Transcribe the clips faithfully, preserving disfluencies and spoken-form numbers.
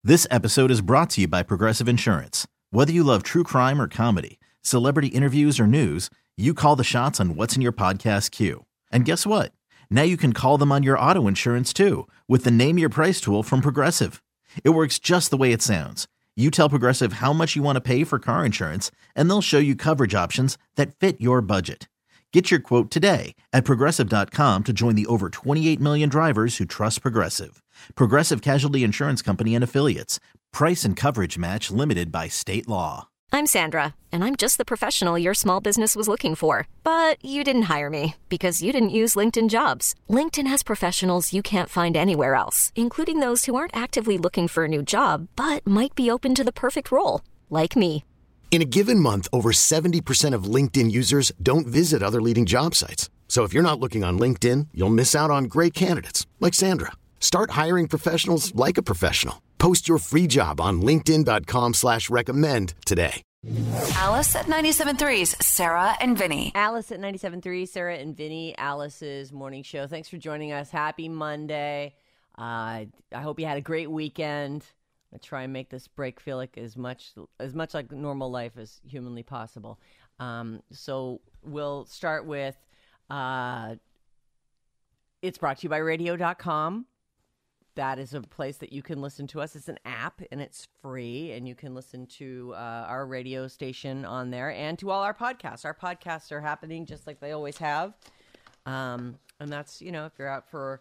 This episode is brought to you by Progressive Insurance. Whether you love true crime or comedy, celebrity interviews or news, you call the shots on what's in your podcast queue. And guess what? Now you can call them on your auto insurance too with the Name Your Price tool from Progressive. It works just the way it sounds. You tell Progressive how much you want to pay for car insurance, and they'll show you coverage options that fit your budget. Get your quote today at Progressive dot com to join the over twenty-eight million drivers who trust Progressive. Progressive Casualty Insurance Company and Affiliates. Price and coverage match limited by state law. I'm Sandra, and I'm just the professional your small business was looking for. But you didn't hire me because you didn't use LinkedIn Jobs. LinkedIn has professionals you can't find anywhere else, including those who aren't actively looking for a new job, but might be open to the perfect role, like me. In a given month, over seventy percent of LinkedIn users don't visit other leading job sites. So if you're not looking on LinkedIn, you'll miss out on great candidates like Sandra. Start hiring professionals like a professional. Post your free job on linkedin dot com slash recommend today. Alice at ninety-seven point three's Sarah and Vinny. Alice at ninety-seven point three, Sarah and Vinny, Alice's morning show. Thanks for joining us. Happy Monday. Uh, I hope you had a great weekend. I try and make this break feel like as much as much like normal life as humanly possible. Um, so we'll start with, uh, it's brought to you by radio dot com. That is a place that you can listen to us. It's an app, and it's free, and you can listen to uh, our radio station on there and to all our podcasts. Our podcasts are happening just like they always have. Um, and that's, you know, if you're out for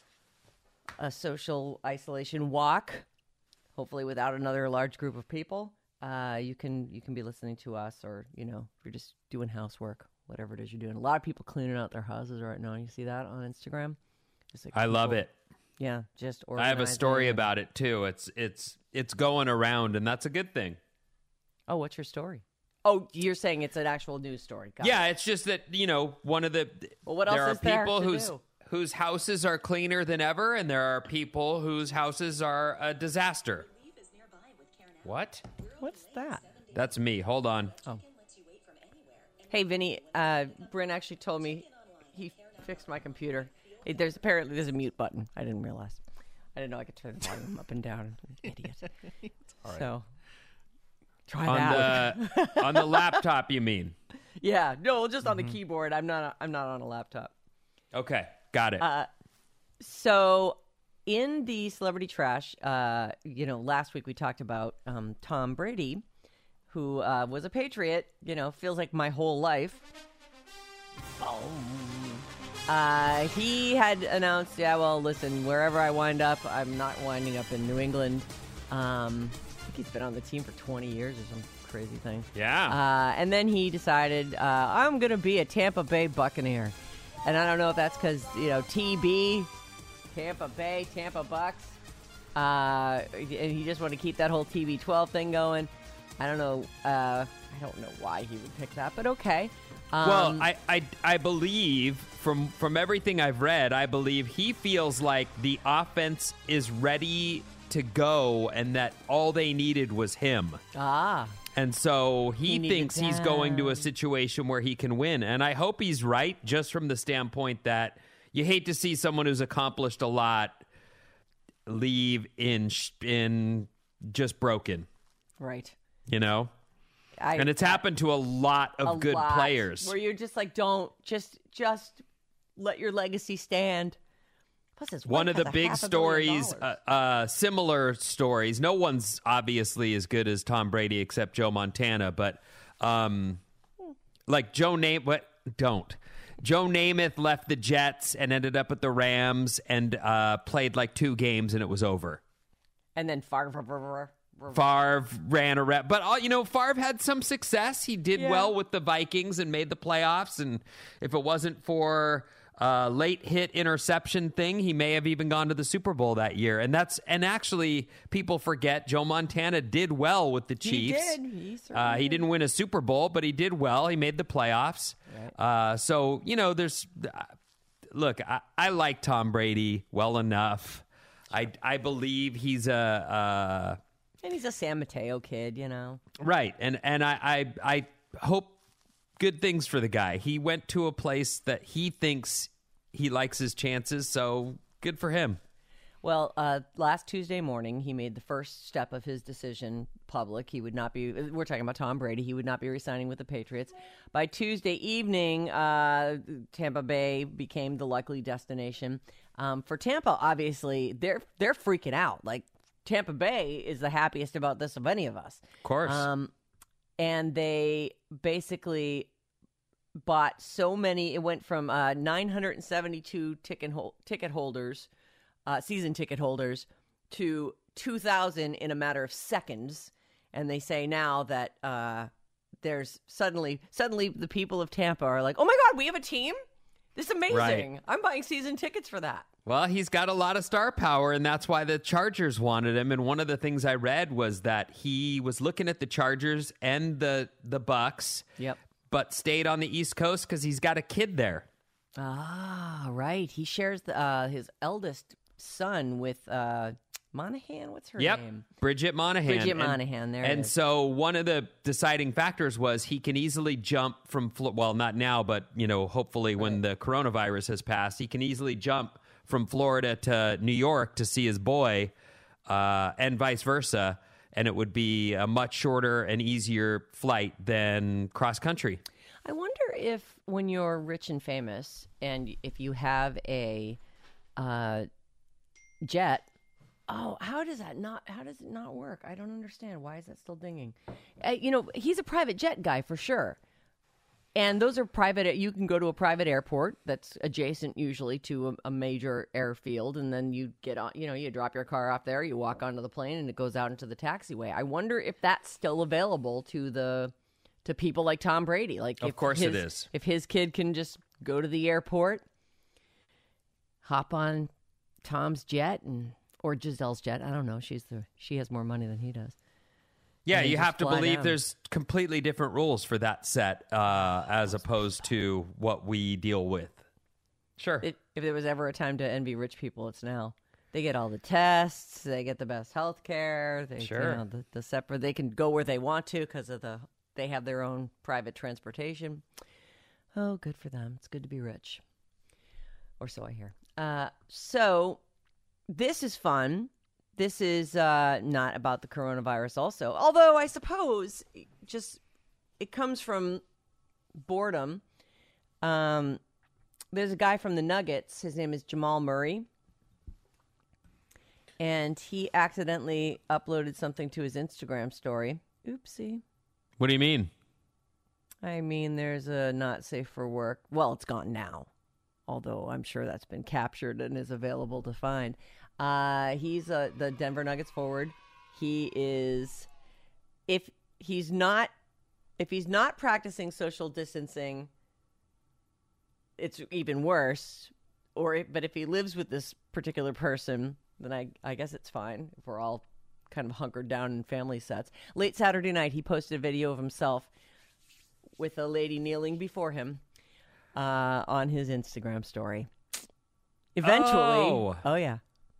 a social isolation walk, hopefully without another large group of people, uh, you can you can be listening to us, or, you know, if you're just doing housework, whatever it is you're doing. A lot of people cleaning out their houses right now. You see that on Instagram? Just like I people, love it. Yeah, just I have a story organizing. about it too. It's it's it's going around, and that's a good thing. Oh, what's your story? Oh, you're saying it's an actual news story. Got yeah, it. it's just that, you know, one of the Well, what there else are is there people to whose do? whose houses are cleaner than ever, and there are people whose houses are a disaster. What? What's that? That's me. Hold on. Oh. Hey, Vinny, uh, Bryn actually told me he fixed my computer. It, there's apparently there's a mute button. I didn't realize. I didn't know I could turn the volume up and down. Idiot. All right. So try on that. the on the laptop, you mean? Yeah. No, just on the keyboard. I'm not. I'm not on a laptop. Okay, got it. Uh, so in the celebrity trash, uh, you know, last week we talked about um, Tom Brady, who uh, was a Patriot. You know, feels like my whole life. Oh. Uh, he had announced, yeah, well, listen, wherever I wind up, I'm not winding up in New England. Um, I think he's been on the team for twenty years or some crazy thing. Yeah. Uh, and then he decided, uh, I'm going to be a Tampa Bay Buccaneer. And I don't know if that's because, you know, T B, Tampa Bay, Tampa Bucks. Uh, and he just wanted to keep that whole T B twelve thing going. I don't know. Uh, I don't know why he would pick that, but okay. Um, well, I, I, I believe from from everything I've read, I believe he feels like the offense is ready to go and that all they needed was him. Ah. And so he, He thinks needed he's going to a them. situation where he can win. And I hope he's right, just from the standpoint that you hate to see someone who's accomplished a lot leave in sh- in just broken, Right. you know? I, And it's happened to a lot of a good lot, players. where you're just like, don't just just let your legacy stand. Plus, his One wife of the has a big half a billion stories, dollars. uh, uh, similar stories. No one's obviously as good as Tom Brady except Joe Montana, but um, like Joe Namath, what? Don't. Joe Namath left the Jets and ended up at the Rams and uh, played like two games and it was over. And then Favre. Favre ran around, but all, you know, Favre had some success. He did Yeah. well with the Vikings and made the playoffs. And if it wasn't for uh, late hit interception thing, he may have even gone to the Super Bowl that year. And that's and actually, people forget Joe Montana did well with the Chiefs. He did. He, uh, he did. didn't win a Super Bowl, but he did well. He made the playoffs. Right. Uh, so you know, there's uh, look. I, I like Tom Brady well enough. I I believe he's a. Uh, And he's a San Mateo kid, you know. Right. And and I, I I hope good things for the guy. He went to a place that he thinks he likes his chances, so good for him. Well, uh, last Tuesday morning, he made the first step of his decision public. He would not be, we're talking about Tom Brady, he would not be re-signing with the Patriots. By Tuesday evening, uh, Tampa Bay became the likely destination. Um, for Tampa, obviously, they're they're freaking out. Like, Tampa Bay is the happiest about this of any of us. Of course. Um, and they basically bought so many, it went from uh, nine hundred seventy-two ticket, hol- ticket holders, Uh, season ticket holders, to two thousand in a matter of seconds. And they say now that uh, there's suddenly, suddenly the people of Tampa are like, oh my God, we have a team? This is amazing. Right. I'm buying season tickets for that. Well, he's got a lot of star power, and that's why the Chargers wanted him. And one of the things I read was that he was looking at the Chargers and the, the Bucks, Yep. but stayed on the East Coast because he's got a kid there. Ah, right. He shares the, uh, his eldest son with uh, Monahan. What's her Yep. name? Bridget Monahan. Bridget And- Monahan, there it And is. so one of the deciding factors was he can easily jump from, Flo- well, not now, but, you know, hopefully when the coronavirus has passed, he can easily jump from Florida to New York to see his boy uh, and vice versa. And it would be a much shorter and easier flight than cross country. I wonder if when you're rich and famous and if you have a uh, jet, oh, how does that not, how does it not work? I don't understand. Why is that still dinging? Uh, you know, he's a private jet guy for sure. And those are private, you can go to a private airport that's adjacent usually to a, a major airfield. And then you get on, you know, you drop your car off there, you walk onto the plane and it goes out into the taxiway. I wonder if that's still available to the, to people like Tom Brady. Like, Of if course his, it is. If his kid can just go to the airport, hop on Tom's jet and or Giselle's jet. I don't know. She's the she has more money than he does. Yeah, And you just have to fly believe down. there's completely different rules for that set uh, as opposed to what we deal with. Sure. It, if there was ever a time to envy rich people, it's now. They get all the tests. They get the best health care. They, Sure. You know, the, the separate. They can go where they want to because of the. They have their own private transportation. Oh, good for them. It's good to be rich. Or so I hear. Uh, so this is fun. This is uh, not about the coronavirus also. Although I suppose just it comes from boredom. Um, there's a guy from the Nuggets. His name is Jamal Murray. And he accidentally uploaded something to his Instagram story. Oopsie. What do you mean? I mean, there's a not safe for work. Well, it's gone now. Although I'm sure that's been captured and is available to find. Uh, he's uh, the Denver Nuggets forward. He is, if he's not, if he's not practicing social distancing, it's even worse. Or, if, but if he lives with this particular person, then I, I guess it's fine. If we're all kind of hunkered down in family sets. Late Saturday night, he posted a video of himself with a lady kneeling before him uh, on his Instagram story. Eventually, Oh. oh yeah.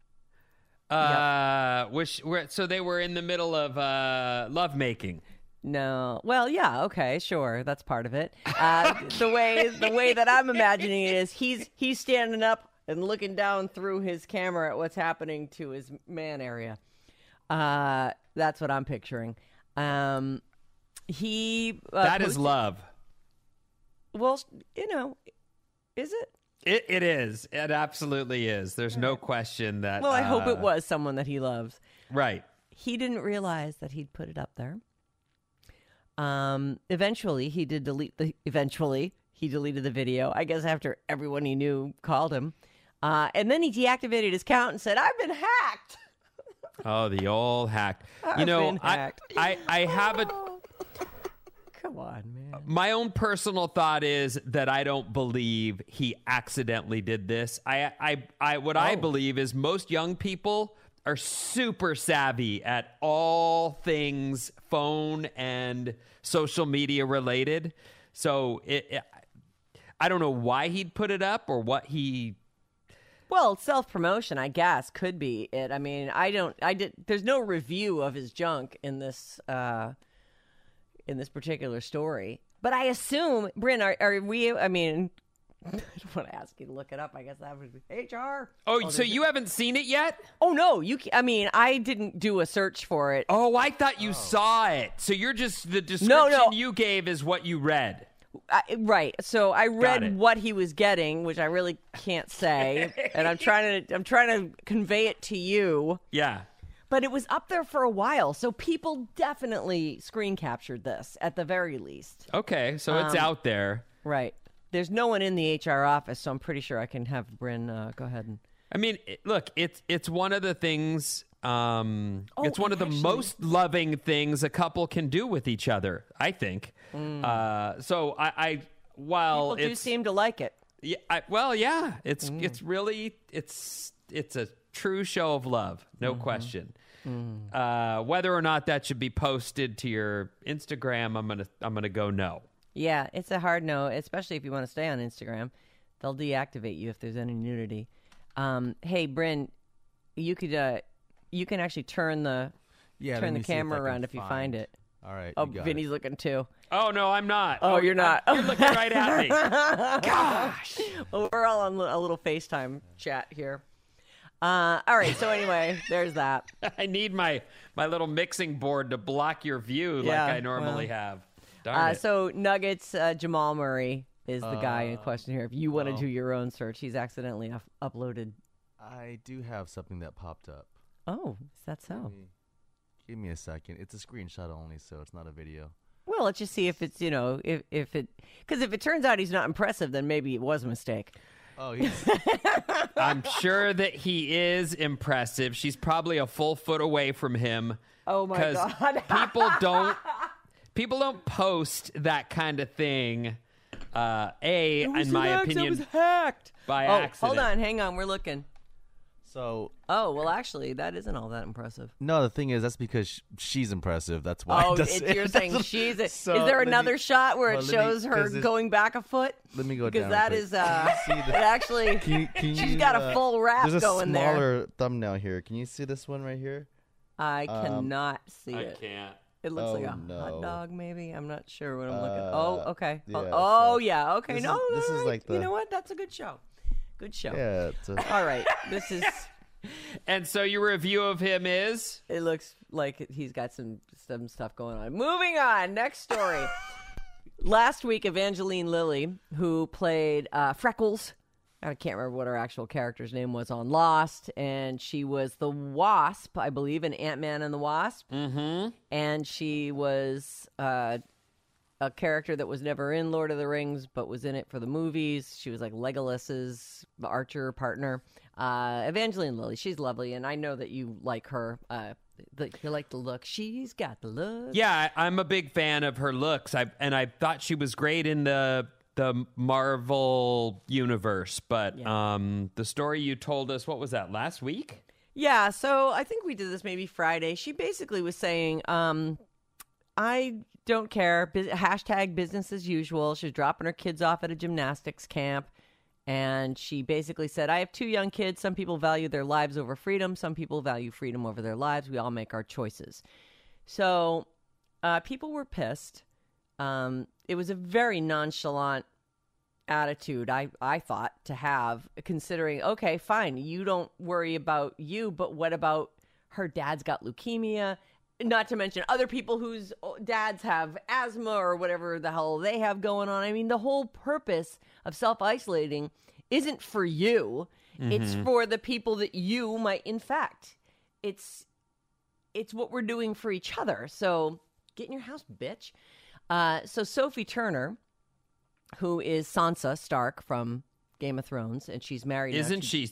Uh, wish, we're, so they were in the middle of uh, lovemaking. No. Well, yeah, okay, sure. That's part of it. Uh, the way the way that I'm imagining it is he's he's standing up and looking down through his camera at what's happening to his man area. Uh, that's what I'm picturing. Um, he uh, That is posted- love. Well, you know, is it? It, it is. It absolutely is. There's no question that. Well, I hope it uh, was someone that he loves. Right. He didn't realize that he'd put it up there. Um, eventually, he did delete the. Eventually, he deleted the video. I guess after everyone he knew called him, uh, and then he deactivated his account and said, "I've been hacked." Oh, the old hack. You I've know, been I, hacked. I, I have a. Come on, man. My own personal thought is that I don't believe he accidentally did this. I, I, I what I Oh. believe is most young people are super savvy at all things phone and social media related. So it, it I don't know why he'd put it up or what he. Well, self promotion, I guess, could be it. I mean, I don't. I did. There's no review of his junk in this. Uh, in this particular story, but I assume, Bryn, are, are we? I mean, I don't want to ask you to look it up. I guess that would be H R. Oh, oh so you it? haven't seen it yet? Oh, no. You. I mean, I didn't do a search for it. Oh, I thought you oh. saw it. So you're just, the description no, no. you gave is what you read. I, right. So I read what he was getting, which I really can't say. and I'm trying to, I'm trying to convey it to you. Yeah. But it was up there for a while, so people definitely screen captured this at the very least. Okay, so it's um, out there. Right. There's no one in the H R office, so I'm pretty sure I can have Bryn uh, go ahead and... I mean, it, look, it's it's one of the things, um, oh, it's one of the actually... most loving things a couple can do with each other, I think. Mm. Uh, so I, I while People do seem to like it. Yeah, I, well, yeah, it's Mm. it's really, it's it's a true show of love, no mm-hmm. question. Mm. Uh, whether or not that should be posted to your Instagram, I'm gonna I'm gonna go no. Yeah, it's a hard no, especially if you want to stay on Instagram. They'll deactivate you if there's any nudity. Um, hey, Bryn, you could uh, you can actually turn the yeah, turn the camera around if you find it. All right. Oh, Vinny's it. looking too. Oh no, I'm not. Oh, oh you're not. I'm, you're looking right at me. Gosh. Well, we're all on a little FaceTime chat here. Uh, all right. So anyway, there's that. I need my my little mixing board to block your view yeah, like I normally well. have. Darn Uh, it. so Nuggets, uh, Jamal Murray is the uh, guy in question here. If you want to well, do your own search, he's accidentally up- uploaded. I do have something that popped up. Oh, is that so? Give me, give me a second. It's a screenshot only, so it's not a video. Well, let's just see if it's, you know, if, if it, because if it turns out he's not impressive, then maybe it was a mistake. Oh, he's... I'm sure that he is impressive. She's probably a full foot away from him. Oh my God. people don't people don't post that kind of thing. Uh, a, in my hacked, opinion, it was hacked by oh, accident. Hold on, hang on, we're looking. So. Oh well, actually, that isn't all that impressive. No, the thing is, that's because sh- she's impressive. That's why. Oh, it does, it's, you're it saying she's. A, so is there another me, shot where well, it shows me, her going back a foot? Let me go because down. Because that quick. is, uh, it actually. Can you, can she's you, got uh, a full wrap there's going a there. smaller thumbnail here. Can you see this one right here? I um, cannot see I it. I can't. It looks oh, like a no. hot dog, maybe. I'm not sure what I'm uh, looking. Oh, okay. Yeah, oh, so yeah. Okay. this No, is, this all is right. like the. You know what? That's a good show. Good show. Yeah. It's a, all right. This is. And so your review of him is? It looks like he's got some some stuff going on. Moving on. Next story. Last week, Evangeline Lilly, who played uh, Freckles, I can't remember what her actual character's name was on Lost, and she was the Wasp, I believe, in Ant-Man and the Wasp. Mm-hmm. And she was uh, a character that was never in Lord of the Rings, but was in it for the movies. She was like Legolas's archer partner. Uh, Evangeline Lilly, she's lovely, and I know that you like her. Uh, the, you like the look. She's got the look. Yeah, I, I'm a big fan of her looks, I, and I thought she was great in the the Marvel universe. But Yeah. um, the story you told us, what was that, last week? Yeah, so I think we did this maybe Friday. She basically was saying, um, I don't care. Bus- hashtag business as usual. She was dropping her kids off at a gymnastics camp. And she basically said, I have two young kids. Some people value their lives over freedom. Some people value freedom over their lives. We all make our choices. So uh, people were pissed. Um, it was a very nonchalant attitude, I, I thought, to have, considering, okay, fine, you don't worry about you, but what about her dad's got leukemia? Not to mention other people whose dads have asthma or whatever the hell they have going on. I mean, the whole purpose of self-isolating isn't for you. Mm-hmm. It's for the people that you might infect. It's it's what we're doing for each other. So get in your house, bitch. Uh, so Sophie Turner, who is Sansa Stark from Game of Thrones, and she's married. Isn't she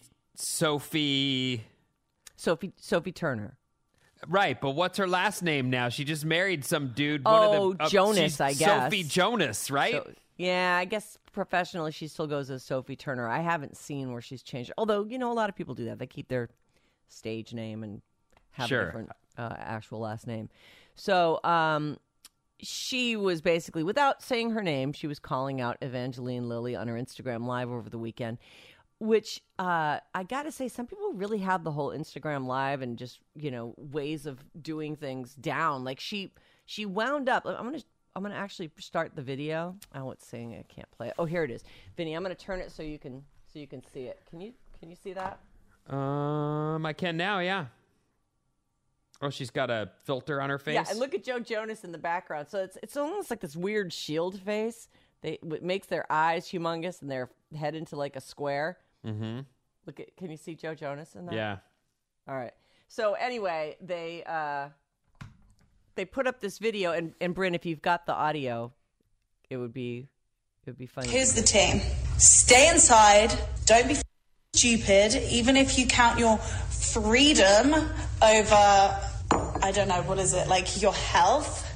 Sophie? Sophie Sophie Turner. Right, but what's her last name now? She just married some dude. One Oh, of the, uh, Jonas, I guess. Sophie Jonas, right? So, yeah, I guess professionally she still goes as Sophie Turner. I haven't seen where she's changed. Although, you know, a lot of people do that. They keep their stage name and have Sure. a different uh, actual last name. So um, she was basically, without saying her name, she was calling out Evangeline Lilly on her Instagram Live over the weekend. Which uh, I got to say, some people really have the whole Instagram Live and just, you know, ways of doing things down. Like she she wound up, I'm going to I'm gonna actually start the video. Oh, it's saying I can't play it. Oh, here it is, Vinny. I'm gonna turn it so you can so you can see it. Can you can you see that? Um, I can now. Yeah. Oh, she's got a filter on her face. Yeah, and look at Joe Jonas in the background. So it's it's almost like this weird shield face. They it makes their eyes humongous and their head into like a square. Mm-hmm. Look at, can you see Joe Jonas in that? Yeah. All right. So anyway, they uh, they put up this video, and and Bryn, if you've got the audio, it would be it would be funny. Here's the team: stay inside. Don't be stupid. Even if you count your freedom over, I don't know, what is it, like your health?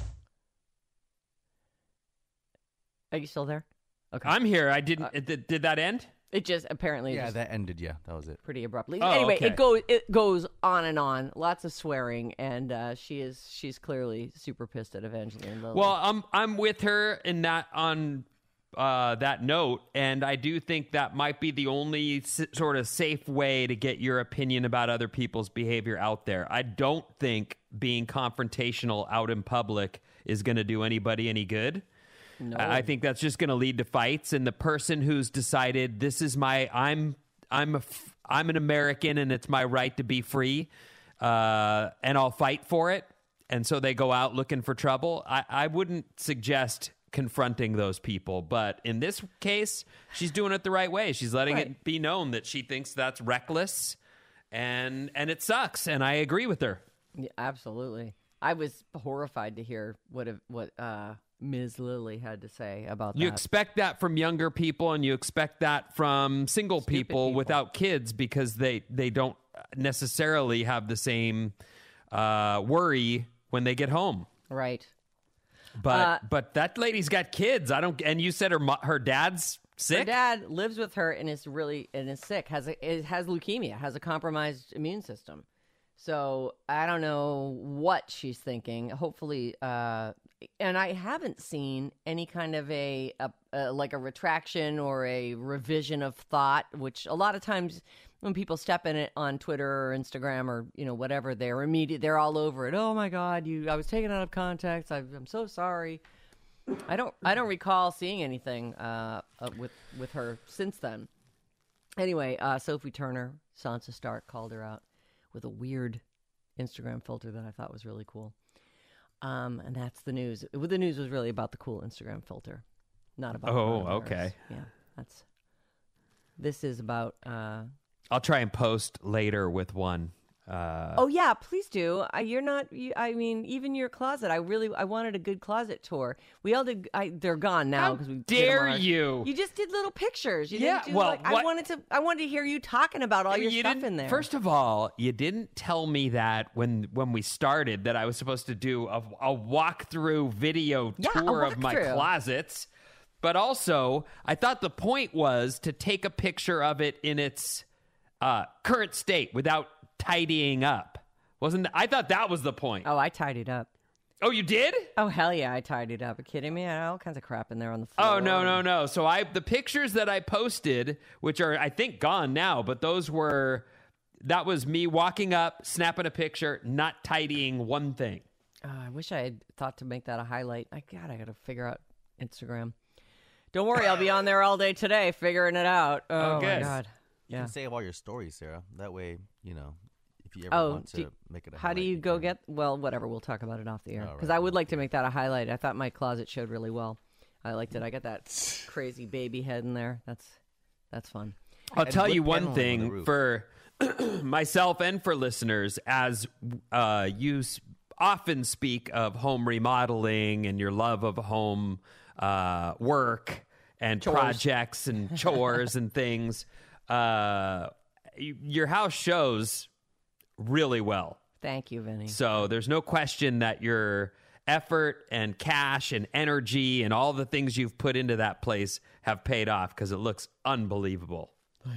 Are you still there? Okay. I'm here. I didn't. Uh, did, did that end? It just apparently Yeah, just that ended. Yeah, that was it. pretty abruptly. Oh, anyway, okay. it goes it goes on and on. Lots of swearing, and uh, she is she's clearly super pissed at Evangeline Lilly. Well, I'm I'm with her in that on uh, that note, and I do think that might be the only s- sort of safe way to get your opinion about other people's behavior out there. I don't think being confrontational out in public is going to do anybody any good. No. I I think that's just going to lead to fights. And the person who's decided this is my I'm I'm a f- I'm an American and it's my right to be free, uh, and I'll fight for it. And so they go out looking for trouble. I, I wouldn't suggest confronting those people, but in this case, she's doing it the right way. She's letting Right. it be known that she thinks that's reckless, and and it sucks. And I agree with her. Yeah, absolutely. I was horrified to hear what a- what uh, Miz Lilly had to say about You that. expect that from younger people, and you expect that from single Stupid people, people. without kids, because they, they don't necessarily have the same uh, worry when they get home. Right. But Uh, but that lady's got kids. I don't. And you said her mo- her dad's sick. Her dad lives with her and is really and is sick. Has a, it has leukemia. Has a compromised immune system. So I don't know what she's thinking. Hopefully, uh, and I haven't seen any kind of a, a, a like a retraction or a revision of thought. Which a lot of times when people step in it on Twitter or Instagram or you know whatever, they're immediate. They're all over it. Oh my God, you! I was taken out of context. I, I'm so sorry. I don't. I don't recall seeing anything uh, uh, with with her since then. Anyway, uh, Sophie Turner, Sansa Stark called her out with a weird Instagram filter that I thought was really cool. Um, and that's the news. The news was really about the cool Instagram filter, not about. Oh, coronavirus. okay. Yeah, that's. This is about. Uh, I'll try and post later with one. Uh, oh yeah, please do. I, you're not. You, I mean, even your closet. I really. I wanted a good closet tour. We all did. I, they're gone now How because we. did dare them on our- you. You just did little pictures. You Yeah, didn't do well, like, I what- wanted to. I wanted to hear you talking about all your You stuff didn't- in there. First of all, you didn't tell me that when when we started that I was supposed to do a, a walkthrough video Yeah, a tour of my walkthrough. closets. But also, I thought the point was to take a picture of it in its uh, current state without tidying up. Wasn't I thought that was the point. Oh, I tidied up. Oh, you did? Oh hell yeah, I tidied up. Are you kidding me? I had all kinds of crap in there on the floor. Oh no no no! So I the pictures that I posted, which are I think gone now, but those were that was me walking up, snapping a picture, not tidying one thing. Oh, I wish I had thought to make that a highlight. I God, I got to figure out Instagram. Don't worry, I'll be on there all day today, figuring it out. Oh, Oh, good. my God. You Yeah. can save all your stories, Sarah. That way, you know, if you ever Oh, want to do- make it a How do highlight, you go can. get? Well, whatever. We'll talk about it off the air All because right. I would like to make that a highlight. I thought my closet showed really well. I liked it. I got that crazy baby head in there. That's that's fun. I'll And tell wood you one paneling on the thing roof. for myself and for listeners, as uh, you s- often speak of home remodeling and your love of home uh, work and Chores. projects and chores and things. Uh, y- your house shows really well. Thank you, Vinny. So there's no question that your effort and cash and energy and all the things you've put into that place have paid off because it looks unbelievable.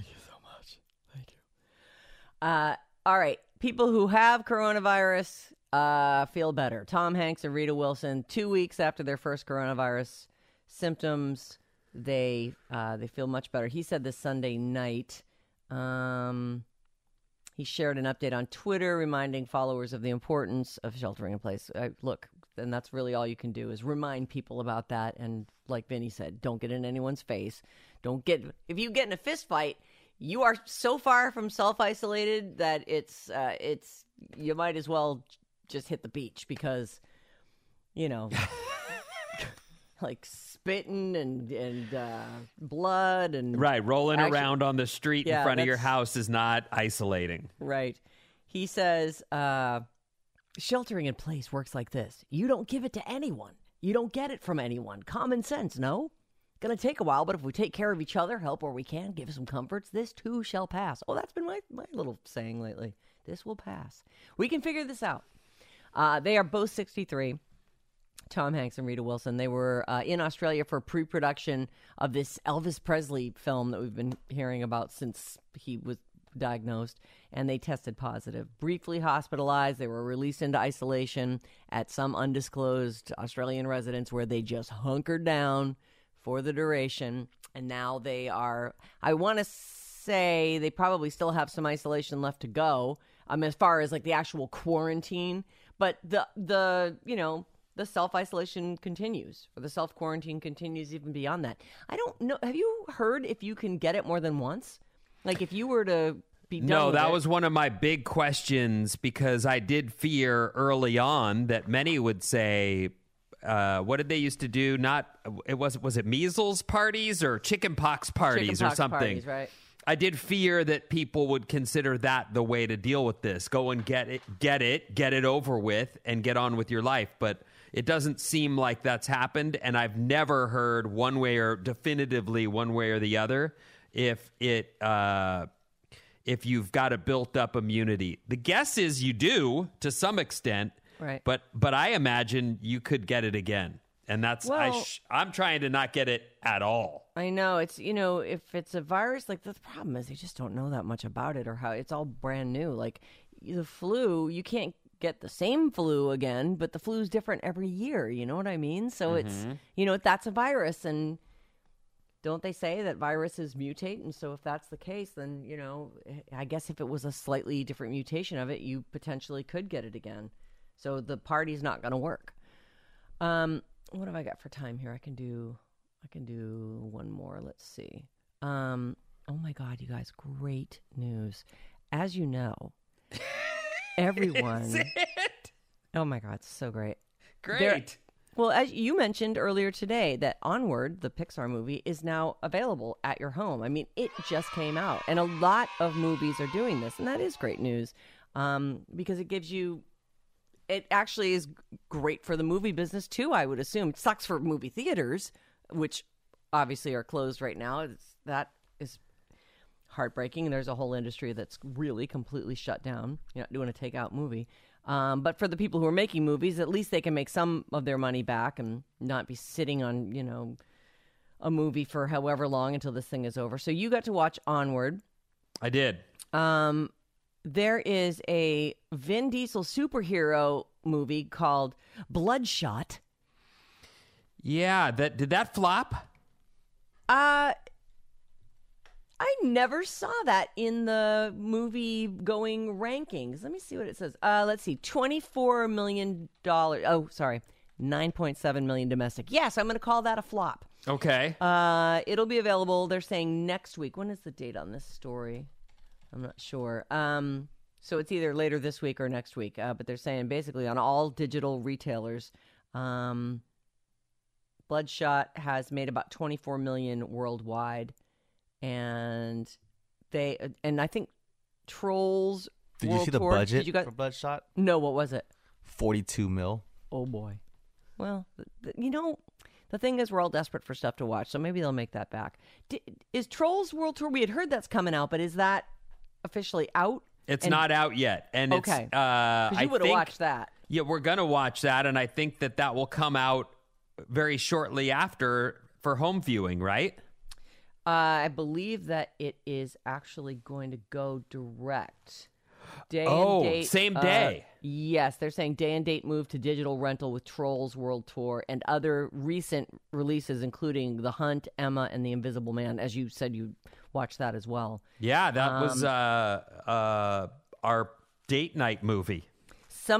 Uh, all right. People who have coronavirus uh, feel better. Tom Hanks and Rita Wilson, two weeks after their first coronavirus symptoms, they uh, they feel much better. He said this Sunday night. Um, he shared an update on Twitter reminding followers of the importance of sheltering in place. Uh, look, and that's really all you can do is remind people about that. And like Vinny said, don't get in anyone's face. Don't get if you get in a fist fight, you are so far from self-isolated that it's uh, it's you might as well just hit the beach because, you know, like spitting and and uh, blood and right rolling actually, around on the street yeah, in front of your that's- house is not isolating. Right. He says, uh, sheltering in place works like this. You don't give it to anyone. You don't get it from anyone. Common sense, no? Gonna take a while, but if we take care of each other, help where we can, give some comforts, this too shall pass. Oh, that's been my, my little saying lately. This will pass. We can figure this out. Uh, they are both sixty-three. Tom Hanks and Rita Wilson. They were uh, in Australia for pre-production of this Elvis Presley film that we've been hearing about since he was diagnosed, and they tested positive. Briefly hospitalized, they were released into isolation at some undisclosed Australian residence where they just hunkered down for the duration, and now they are, I want to say they probably still have some isolation left to go, um, as far as like the actual quarantine, but the, the you know, the self-isolation continues, or the self-quarantine continues even beyond that. I don't know, have you heard if you can get it more than once? Like if you were to be done No, with that it- was one of my big questions because I did fear early on that many would say, uh, what did they used to do? Not it was was it measles parties or chickenpox parties Chickenpox or something? parties, right? I did fear that people would consider that the way to deal with this. Go and get it, get it, get it over with, and get on with your life. But it doesn't seem like that's happened, and I've never heard one way or definitively one way or the other if it uh, if you've got a built-up immunity. The guess is you do to some extent, Right. but but I imagine you could get it again, and that's I Well- sh- I'm trying to not get it at all. I know it's, you know, if it's a virus, like the problem is you just don't know that much about it or how it's all brand new. Like the flu, you can't get the same flu again, but the flu's different every year. You know what I mean? So it's, you know, that's a virus. And don't they say that viruses mutate? And so if that's the case, then, you know, I guess if it was a slightly different mutation of it, you potentially could get it again. So the party's not going to work. Um, what have I got for time here? I can do... I can do one more. Let's see. Um, oh, my God, you guys. Great news. As you know, everyone. Is it? Oh, my God. So great. Great. There- well, as you mentioned earlier today, that Onward, the Pixar movie, is now available at your home. I mean, it just came out. And a lot of movies are doing this. And that is great news um, because it gives you. It actually is great for the movie business, too, I would assume. It sucks for movie theaters, which obviously are closed right now. It's, that is heartbreaking. There's a whole industry that's really completely shut down. You're not doing a takeout movie. Um, but for the people who are making movies, at least they can make some of their money back and not be sitting on, you know, a movie for however long until this thing is over. So you got to watch Onward. I did. Um, there is a Vin Diesel superhero movie called Bloodshot. Yeah, that did that flop? Uh, I never saw that in the movie going rankings. Let me see what it says. Uh, let's see, twenty-four million dollars. Oh, sorry, nine point seven million dollars domestic. Yes, I'm going to call that a flop. Okay. Uh, it'll be available, they're saying, next week. When is the date on this story? I'm not sure. Um, so it's either later this week or next week. Uh, but they're saying basically on all digital retailers, um, Bloodshot has made about twenty-four million dollars worldwide. And they, and I think Trolls Did World you see the Tour, budget did you got, for Bloodshot? No, what was it? forty-two mil. Oh, boy. Well, th- th- you know, the thing is we're all desperate for stuff to watch, so maybe they'll make that back. D- is Trolls World Tour, we had heard that's coming out, but is that officially out? It's And- not out yet. And Okay. it's, uh, Because you I would have think- watched that. Yeah, we're going to watch that, and I think that that will come out very shortly after for home viewing, right? Uh, I believe that it is actually going to go direct. Day Oh, and date, same uh, day. yes, they're saying day and date move to digital rental with Trolls World Tour and other recent releases, including The Hunt, Emma, and The Invisible Man. As you said, you watched that as well. Yeah, that was Um, uh, uh, our date night movie. Some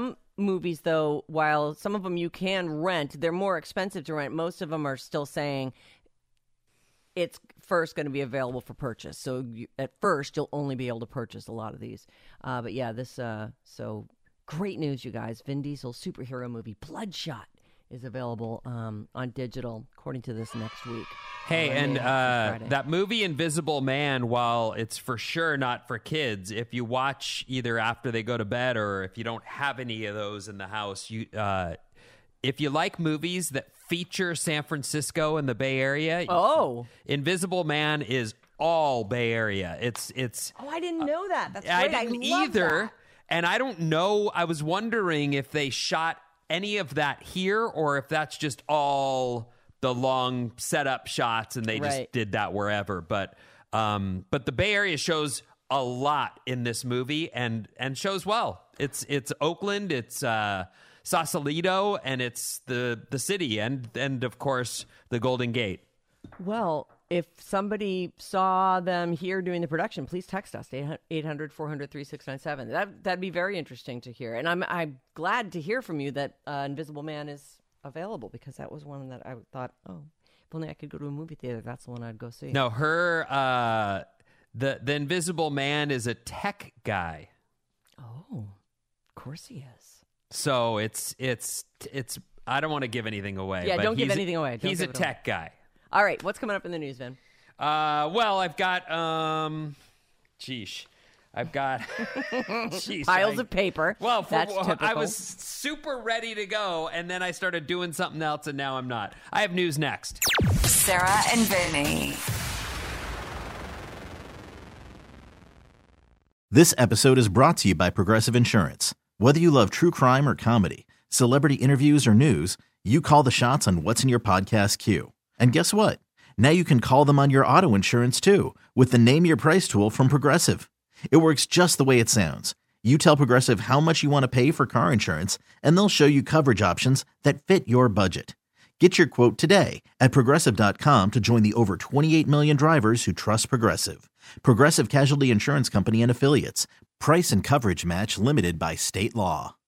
movies, though, while some of them you can rent, they're more expensive to rent. Most of them are still saying it's first going to be available for purchase. So you, at first, you'll only be able to purchase a lot of these. Uh, but yeah, this, uh, so great news, you guys. Vin Diesel's superhero movie, Bloodshot, is available um, on digital, according to this, next week. Hey, Monday and through uh, Friday. that movie Invisible Man, while it's for sure not for kids, if you watch either after they go to bed or if you don't have any of those in the house, you uh, if you like movies that feature San Francisco and the Bay Area, Oh. Invisible Man is all Bay Area. It's it's. Oh, I didn't know that. That's I great. didn't love either, that. and I don't know. I was wondering if they shot any of that here or if that's just all the long setup shots and they Right. just did that wherever. But um, but the Bay Area shows a lot in this movie and and shows well. It's it's Oakland, it's uh, Sausalito, and it's the the city and and of course the Golden Gate. Well, if somebody saw them here doing the production, please text us, eight hundred, four hundred, thirty-six ninety-seven. That, that'd be very interesting to hear. And I'm I'm glad to hear from you that uh, Invisible Man is available, because that was one that I thought, oh, if only I could go to a movie theater, that's the one I'd go see. No, her, uh, the, the Invisible Man is a tech guy. Oh, of course he is. So it's, it's, it's, I don't want to give anything away. Yeah, but don't give he's- anything away. Don't he's a give it away. tech guy. All right, what's coming up in the news, Vin? Uh, well, I've got, um, geesh, I've got geesh, Piles I- of paper. Well, for, That's I typical. was super ready to go, and then I started doing something else, and now I'm not. I have news next. Sarah and Vinny. This episode is brought to you by Progressive Insurance. Whether you love true crime or comedy, celebrity interviews or news, you call the shots on what's in your podcast queue. And guess what? Now you can call them on your auto insurance too, with the Name Your Price tool from Progressive. It works just the way it sounds. You tell Progressive how much you want to pay for car insurance, and they'll show you coverage options that fit your budget. Get your quote today at Progressive dot com to join the over twenty-eight million drivers who trust Progressive. Progressive Casualty Insurance Company and Affiliates. Price and coverage match limited by state law.